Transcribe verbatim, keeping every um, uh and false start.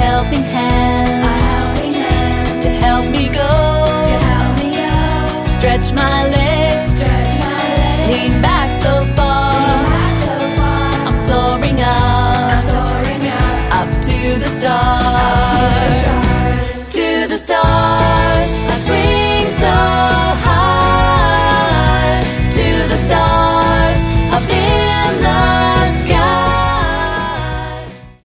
helping hand, a helping hand to help me go, to help me go. stretch my legs, Stretch my legs, lean back so far.